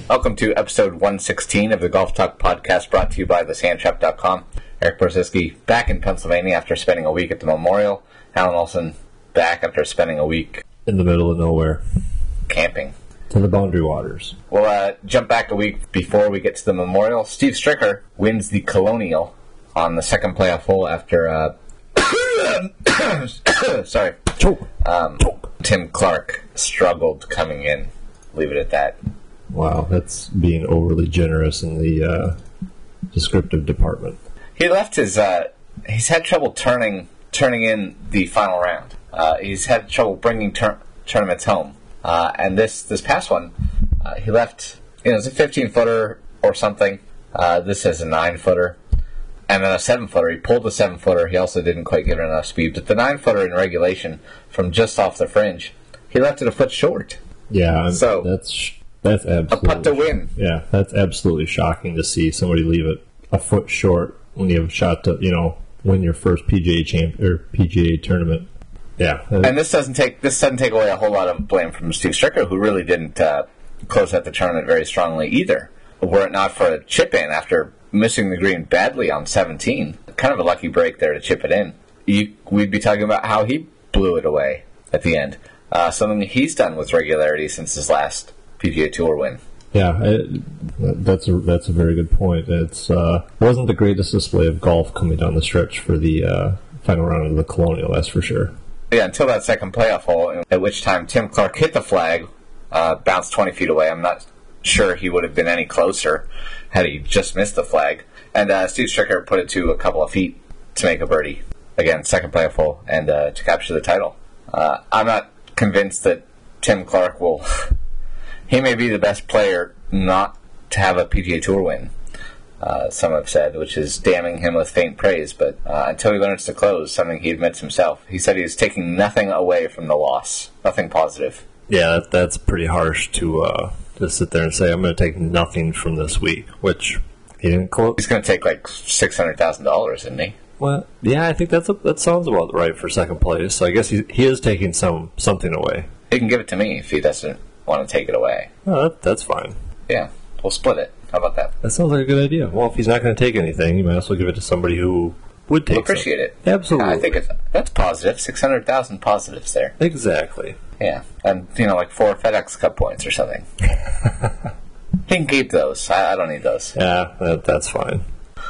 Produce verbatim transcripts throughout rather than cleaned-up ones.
Welcome to episode one sixteen of the Golf Talk podcast, brought to you by the sand trap dot com. Eric Brzezinski back in Pennsylvania after spending a week at the Memorial. Alan Olson back after spending a week in the middle of nowhere, camping. To the Boundary Waters. We'll uh, jump back a week before we get to the Memorial. Steve Stricker wins the Colonial on the second playoff hole after, uh, sorry, um, Tim Clark struggled coming in. Leave it at that. Wow, that's being overly generous in the uh, descriptive department. He left his, uh, he's had trouble turning turning in the final round. Uh, he's had trouble bringing tur- tournaments home. Uh, and this, this past one, uh, he left, you know, it was a fifteen-footer or something. Uh, this is a nine-footer. And then a seven-footer. He pulled the seven-footer. He also didn't quite get enough speed. But the nine-footer in regulation, from just off the fringe, he left it a foot short. Yeah, so that's that's absolutely... a putt to win. Yeah, that's absolutely shocking to see somebody leave it a foot short when you have a shot to, you know, win your first P G A champ or P G A tournament. Yeah, and this doesn't take this doesn't take away a whole lot of blame from Steve Stricker, who really didn't uh, close out the tournament very strongly either. Were it not for a chip in after missing the green badly on seventeen, kind of a lucky break there to chip it in. You, we'd be talking about how he blew it away at the end. Uh, something he's done with regularity since his last P G A Tour win. Yeah, it, that's a that's a very good point. It's uh, wasn't the greatest display of golf coming down the stretch for the uh, final round of the Colonial, that's for sure. Yeah, until that second playoff hole, at which time Tim Clark hit the flag, uh, bounced twenty feet away. I'm not sure he would have been any closer had he just missed the flag. And uh, Steve Stricker put it to a couple of feet to make a birdie. Again, second playoff hole, and uh, to capture the title. Uh, I'm not convinced that Tim Clark will... he may be the best player not to have a P G A Tour win. Uh, some have said, which is damning him with faint praise, but uh, until he learns to close, something he admits himself, he said he was taking nothing away from the loss, nothing positive. Yeah, that, that's pretty harsh to uh, to sit there and say, I'm going to take nothing from this week, which he didn't close. He's going to take like six hundred thousand dollars, isn't he? Well, yeah, I think that's a, that sounds about right for second place, so I guess he, he is taking some something away. He can give it to me if he doesn't want to take it away. Oh, that, that's fine. Yeah, we'll split it. How about that? That sounds like a good idea. Well, if he's not going to take anything, you might as well give it to somebody who would take we'll appreciate something. it. Absolutely. I think it's, that's positive. six hundred thousand positives there. Exactly. Yeah. And, you know, like four FedEx Cup points or something. He can keep those. I, I don't need those. Yeah, that, that's fine.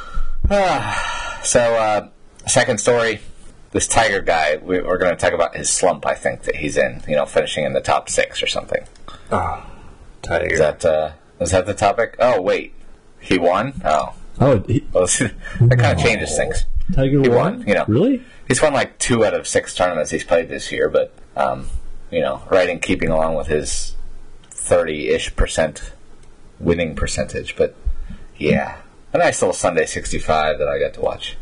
So, uh, second story. This Tiger guy, we, we're going to talk about his slump, I think, that he's in. You know, finishing in the top six or something. Oh, Tiger. Is that... Uh, Is that the topic? Oh, wait. He won? Oh. Oh, he, well, that kind of changes things. Tiger he won? won? You know. Really? He's won like two out of six tournaments he's played this year, but, um, you know, right in keeping along with his thirty-ish percent winning percentage. But, yeah. A nice little Sunday sixty-five that I got to watch.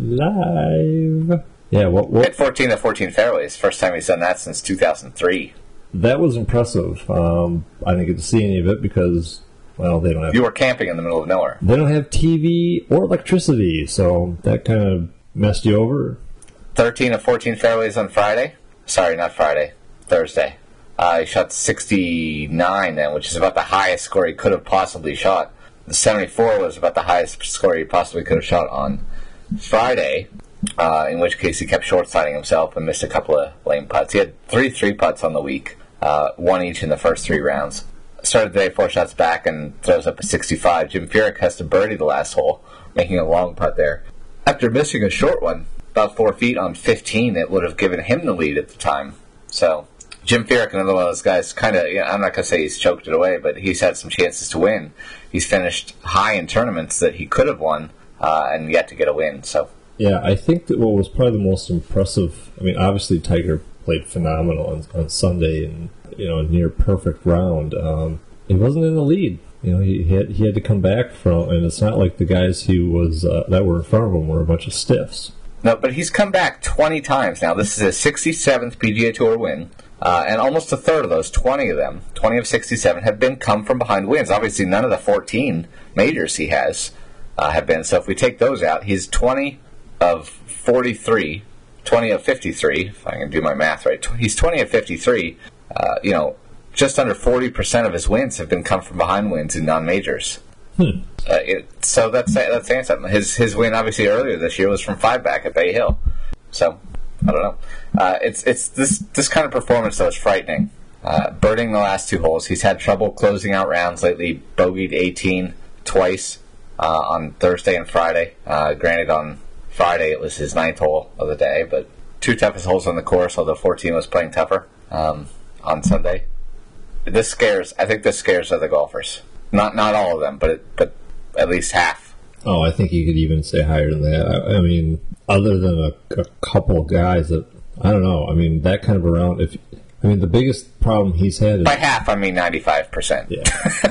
Live. Yeah, what? what? Hit fourteen of fourteen fairways. First time he's done that since two thousand three. That was impressive. Um, I didn't get to see any of it because, well, they don't have... You were camping in the middle of nowhere. They don't have T V or electricity, so that kind of messed you over. thirteen of fourteen fairways on Friday. Sorry, not Friday. Thursday. Uh, he shot sixty-nine then, which is about the highest score he could have possibly shot. The seventy-four was about the highest score he possibly could have shot on Friday. Uh, in which case he kept short-siding himself and missed a couple of lame putts. He had three three-putts on the week, uh, one each in the first three rounds. Started the day four shots back and throws up a sixty-five. Jim Furyk has to birdie the last hole, making a long putt there. After missing a short one, about four feet on fifteen, it would have given him the lead at the time. So Jim Furyk, another one of those guys, kind of, you know, I'm not going to say he's choked it away, but he's had some chances to win. He's finished high in tournaments that he could have won uh, and yet to get a win, so... Yeah, I think that what was probably the most impressive, I mean, obviously Tiger played phenomenal on, on Sunday and, you know, a near perfect round. Um, he wasn't in the lead. You know, he had, he had to come back from, and it's not like the guys he was uh, that were in front of him were a bunch of stiffs. No, but he's come back twenty times now. This is his sixty-seventh P G A Tour win, uh, and almost a third of those, twenty of them, twenty of sixty-seven, have been come from behind wins. Obviously, none of the fourteen majors he has uh, have been. So if we take those out, he's twenty of forty-three, twenty of fifty-three, if I can do my math right. He's twenty of fifty-three, uh, you know, just under forty percent of his wins have been come from behind wins in non-majors. Hmm. Uh, it, so that's that's saying something. His his win obviously earlier this year was from five back at Bay Hill. So I don't know. Uh, it's it's this this kind of performance though is frightening. Uh, birding the last two holes, he's had trouble closing out rounds lately. Bogeyed eighteen twice uh, on Thursday and Friday. Uh, granted, on Friday it was his ninth hole of the day, but two toughest holes on the course. Although fourteen was playing tougher um, on Sunday. This scares. I think this scares other golfers. Not not all of them, but but at least half. Oh, I think you could even say higher than that. I, I mean, other than a, a couple of guys that I don't know. I mean, that kind of a round. If I mean, the biggest problem he's had is by half. I mean ninety-five percent. Yeah,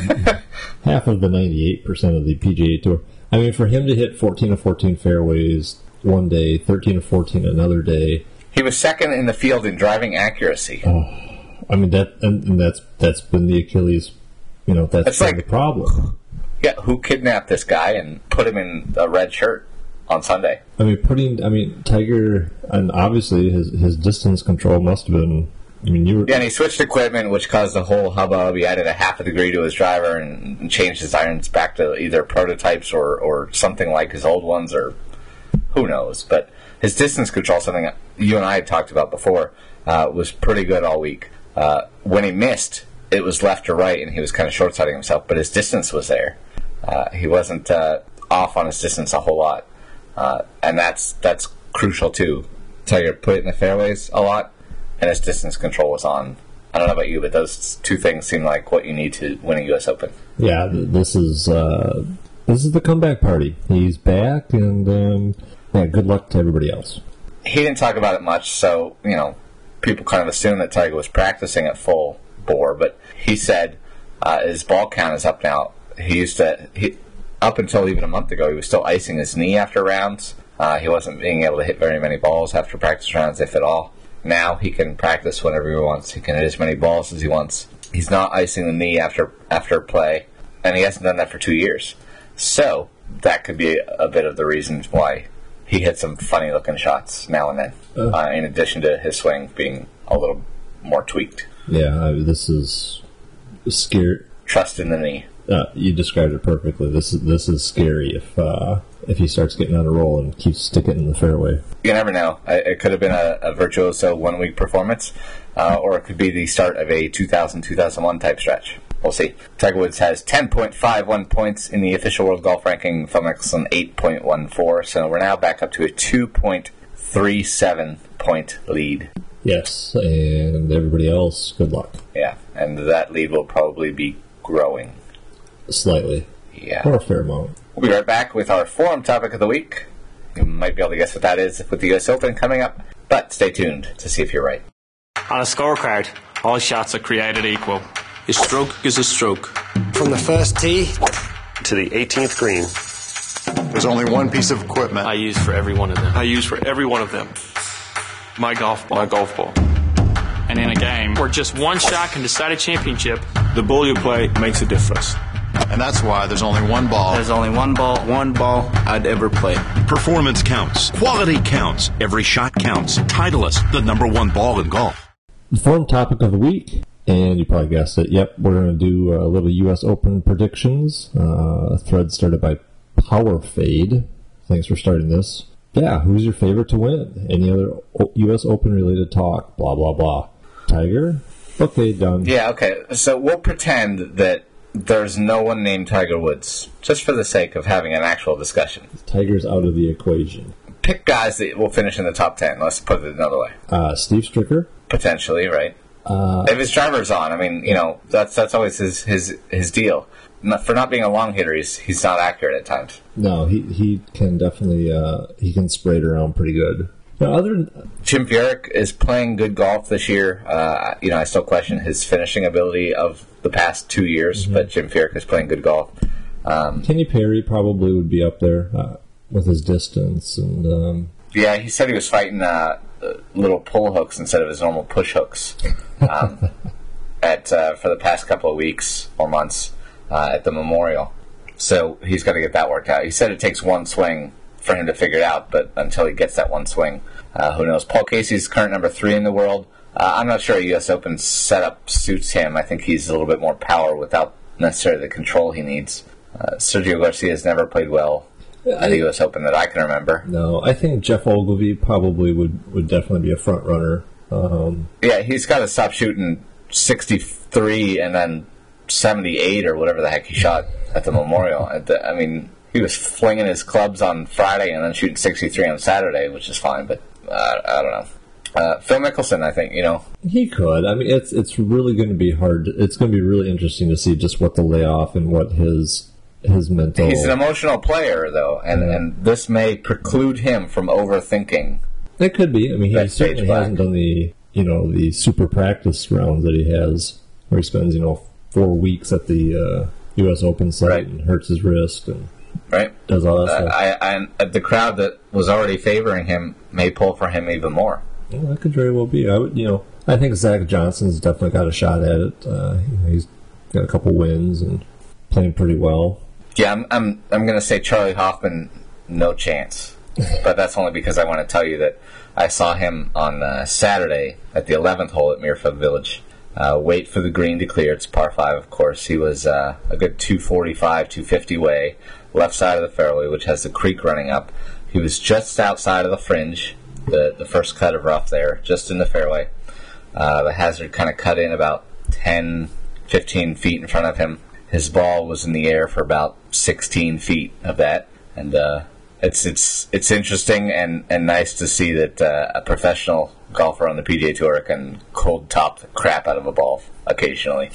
half of the ninety-eight percent of the P G A Tour. I mean, for him to hit fourteen of fourteen fairways one day, thirteen of fourteen another day. He was second in the field in driving accuracy. Oh, I mean that, and, and that's that's been the Achilles. You know, that's, that's like, the problem. Yeah, who kidnapped this guy and put him in a red shirt on Sunday? I mean, putting, I mean, Tiger, and obviously his his distance control must have been, I mean, you were... Yeah, and he switched equipment, which caused a whole hubbub. He added a half a degree to his driver and, and changed his irons back to either prototypes or, or something like his old ones, or who knows. But his distance control, something you and I had talked about before, uh, was pretty good all week. Uh, when he missed, it was left or right, and he was kind of short-sighting himself, but his distance was there. Uh, he wasn't uh, off on his distance a whole lot, uh, and that's that's crucial too. Tiger put it in the fairways a lot, and his distance control was on. I don't know about you, but those two things seem like what you need to win a U S Open. Yeah, this is uh, this is the comeback party. He's back, and um, yeah, good luck to everybody else. He didn't talk about it much, so you know, people kind of assume that Tiger was practicing at full bore, but he said uh, his ball count is up now. He used to, he, up until even a month ago, he was still icing his knee after rounds. Uh, he wasn't being able to hit very many balls after practice rounds, if at all. Now he can practice whenever he wants. He can hit as many balls as he wants. He's not icing the knee after after play, and he hasn't done that for two years. So that could be a, a bit of the reason why he hit some funny-looking shots now and then, uh, uh, in addition to his swing being a little more tweaked. Yeah, this is scary. Trust in the knee. Uh, you described it perfectly. This is this is scary if uh, if he starts getting on a roll and keeps sticking in the fairway. You never know. It could have been a, a virtuoso one-week performance, uh, or it could be the start of a two thousand two thousand one type stretch. We'll see. Tiger Woods has ten point five one points in the official World Golf Ranking. Phil Mickelson eight point one four. So we're now back up to a two point three seven point lead. Yes, and everybody else, good luck. Yeah, and that lead will probably be growing. Slightly. Yeah. Or a fair amount. We'll be right back with our forum topic of the week. You might be able to guess what that is with the U S Open coming up, but stay tuned to see if you're right. On a scorecard, all shots are created equal. A stroke is a stroke. From the first tee to the eighteenth green. There's only one piece of equipment I use for every one of them. I use for every one of them. My golf ball. My golf ball. And in a game where just one shot can decide a championship, the ball you play makes a difference. And that's why there's only one ball. There's only one ball, one ball I'd ever play. Performance counts. Quality counts. Every shot counts. Titleist, the number one ball in golf. The forum topic of the week, and you probably guessed it. Yep, we're going to do a little U S Open predictions. Uh, a thread started by Power Fade. Thanks for starting this. Yeah, who's your favorite to win? Any other U S Open related talk? Blah, blah, blah. Tiger? Okay, done. Yeah, okay. So we'll pretend that there's no one named Tiger Woods, just for the sake of having an actual discussion. Tiger's out of the equation. Pick guys that will finish in the top ten. Let's put it another way. Uh, Steve Stricker? Potentially, right? Uh, if his driver's on, I mean, you know, that's that's always his his, his deal. Not, for not being a long hitter, he's, he's not accurate at times. No, he, he can definitely, uh, he can spray it around pretty good. Now, other than, Jim Furyk is playing good golf this year. Uh, you know, I still question his finishing ability of the past two years, mm-hmm. but Jim Furyk is playing good golf. Um, Kenny Perry probably would be up there uh, with his distance. and um, Yeah, he said he was fighting uh, little pull hooks instead of his normal push hooks um, at uh, for the past couple of weeks or months uh, at the Memorial. So he's got to get that worked out. He said it takes one swing for him to figure it out, but until he gets that one swing, uh, who knows? Paul Casey's current number three in the world, Uh, I'm not sure a U S Open setup suits him. I think he's a little bit more power without necessarily the control he needs. Uh, Sergio Garcia has never played well at the U S Open that I can remember. No, I think Jeff Ogilvy probably would, would definitely be a front runner. Um, yeah, he's got to stop shooting sixty-three and then seventy-eight or whatever the heck he shot at the Memorial. At the, I mean, he was flinging his clubs on Friday and then shooting sixty-three on Saturday, which is fine, but uh, I don't know. Uh, Phil Mickelson, I think, you know. He could. I mean, it's it's really going to be hard. It's going to be really interesting to see just what the layoff and what his his mental... He's an emotional player, though, and, Yeah. and this may preclude him from overthinking. It could be. I mean, he That certainly stage back. hasn't done the, you know, the super practice rounds that he has, where he spends, you know, four weeks at the uh, U S Open site Right. and hurts his wrist and Right? does all that Uh, stuff. I, I, the crowd that was already favoring him may pull for him even more. Well, that could very well be. I would, you know, I think Zach Johnson's definitely got a shot at it. Uh, you know, he's got a couple wins and playing pretty well. Yeah, I'm I'm I'm going to say Charlie Hoffman, no chance. But that's only because I want to tell you that I saw him on uh, Saturday at the eleventh hole at Muirfield Village. Uh, wait for the green to clear. It's par five, of course. He was uh, a good two forty-five, two fifty way, left side of the fairway, which has the creek running up. He was just outside of the fringe, the the first cut of rough there, just in the fairway. Uh, the hazard kind of cut in about ten, fifteen feet in front of him. His ball was in the air for about sixteen feet of that, and uh, it's it's it's interesting and, and nice to see that uh, a professional golfer on the P G A Tour can cold top the crap out of a ball occasionally.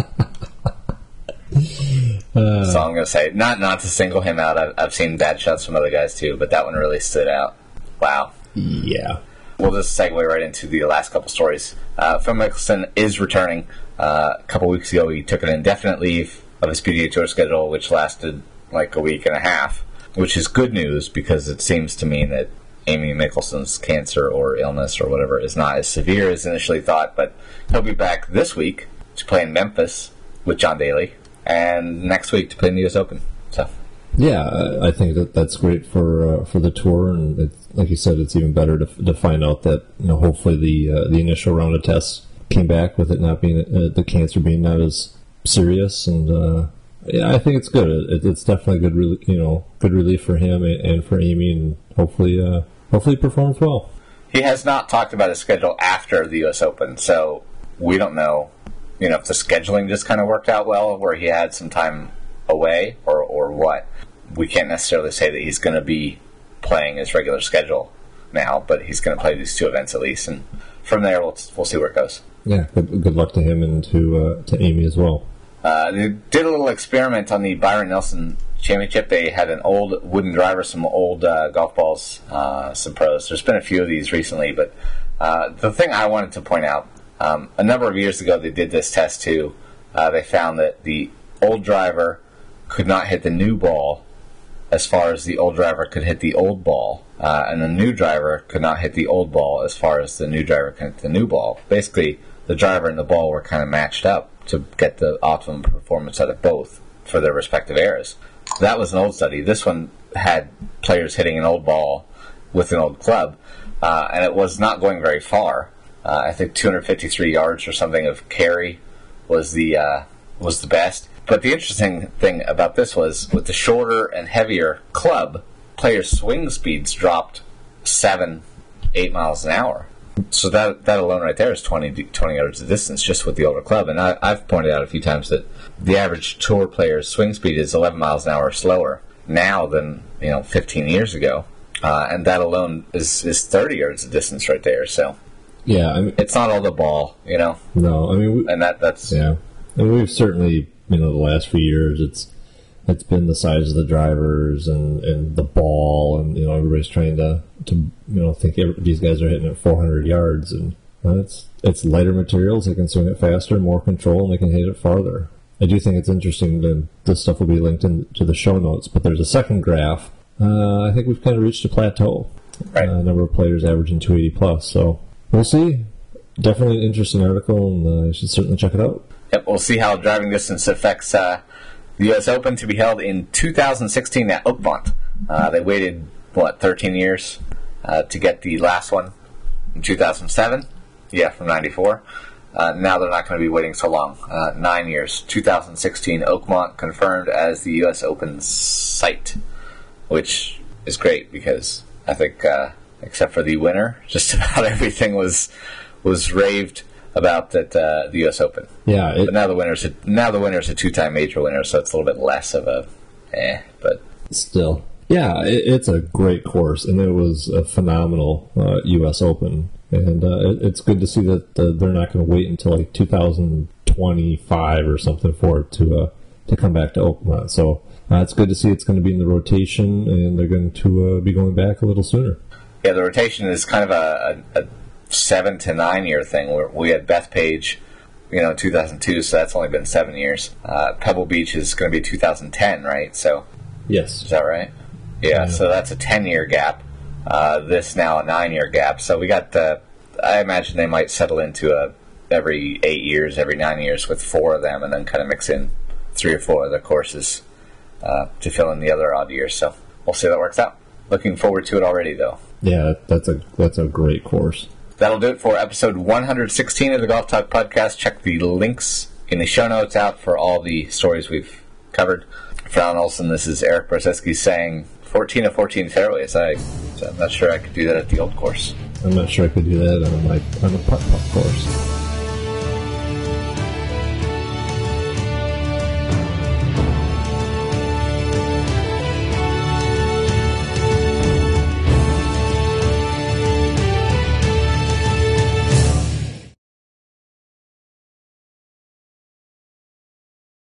Uh, So I'm going to say, not not to single him out. I've, I've seen bad shots from other guys too, but that one really stood out. Wow. yeah. We'll just segue right into the last couple stories. Uh, Phil Mickelson is returning. Uh, a couple weeks ago, he took an indefinite leave of his P G A Tour schedule, which lasted like a week and a half, which is good news because it seems to mean that Amy Mickelson's cancer or illness or whatever is not as severe as initially thought. But he'll be back this week to play in Memphis with John Daly, and next week to play in the U S Open. So. Yeah, I I think that that's great for uh, for the tour, and it's, like you said, it's even better to to find out that, you know, hopefully the uh, the initial round of tests came back with it not being uh, the cancer being not as serious, and uh, yeah, I think it's good. It, it's definitely good, re- you know, good relief for him and, and for Amy, and hopefully, uh, hopefully, he performs well. He has not talked about his schedule after the U S Open, so we don't know, you know, if the scheduling just kind of worked out well, where he had some time away, or, or what. We can't necessarily say that he's going to be playing his regular schedule now, but he's going to play these two events at least, and from there we'll we'll see where it goes. Yeah, good, good luck to him and to uh, to Amy as well. Uh, they did a little experiment on the Byron Nelson Championship. They had an old wooden driver, some old uh, golf balls, uh, some pros. There's been a few of these recently, but uh, the thing I wanted to point out, um, a number of years ago they did this test too. Uh, they found that the old driver could not hit the new ball as far as the old driver could hit the old ball, uh, and the new driver could not hit the old ball as far as the new driver could hit the new ball. Basically, the driver and the ball were kind of matched up to get the optimum performance out of both for their respective eras. That was an old study. This one had players hitting an old ball with an old club, uh, and it was not going very far. Uh, I think two hundred fifty-three yards or something of carry was the uh, was the best. But the interesting thing about this was, with the shorter and heavier club, players' swing speeds dropped seven, eight miles an hour. So that that alone right there is twenty, twenty yards of distance just with the older club. And I, I've pointed out a few times that the average tour player's swing speed is eleven miles an hour slower now than, you know, fifteen years ago. Uh, and that alone is, is thirty yards of distance right there. So Yeah, I mean, it's not all the ball, you know. no, I mean, we, And that that's yeah, and we've certainly, you know, the last few years, it's it's been the size of the drivers and, and the ball, and, you know, everybody's trying to, to you know, think every, these guys are hitting at four hundred yards, and well, it's it's lighter materials. They can swing it faster, more control, and they can hit it farther. I do think it's interesting that this stuff will be linked into the show notes, but there's a second graph. Uh, I think we've kind of reached a plateau. Right. Uh, number of players averaging two eighty plus, so we'll see. Definitely an interesting article, and uh, you should certainly check it out. Yep, we'll see how driving distance affects uh, the U S Open, to be held in two thousand sixteen at Oakmont. Uh, they waited, what, thirteen years uh, to get the last one in two thousand seven. Yeah, from ninety-four. Uh, now they're not going to be waiting so long. Uh, nine years. two thousand sixteen, Oakmont confirmed as the U S Open site, which is great because I think, uh, except for the winner, just about everything was was raved about at uh, the U S Open. Yeah, it, but now the winner's a, now the winner's a two-time major winner, so it's a little bit less of a eh. But still, yeah, it, it's a great course, and it was a phenomenal uh, U S Open. And uh, it, it's good to see that uh, they're not going to wait until like two thousand twenty-five or something for it to uh, to come back to Oakmont. So uh, it's good to see it's going to be in the rotation, and they're going to uh, be going back a little sooner. Yeah, the rotation is kind of a, a, a seven to nine year thing. Where we had Bethpage, you know, two thousand two, so that's only been seven years. Uh, Pebble Beach is going to be two thousand ten, right? So yes, is that right? Yeah, yeah. So that's a ten year gap. Uh, this now a nine-year gap. So we got the. I imagine they might settle into a every eight years, every nine years with four of them, and then kind of mix in three or four other courses uh, to fill in the other odd years. So we'll see how that works out. Looking forward to it already, though. Yeah, that's a that's a great course. That'll do it for episode one hundred sixteen of the Golf Talk Podcast. Check the links in the show notes out for all the stories we've covered. For Alan Olson, this is Eric Brzezinski saying fourteen of fourteen fairways. I, I'm not sure I could do that at the old course. I'm not sure I could do that on my on the putt putt course.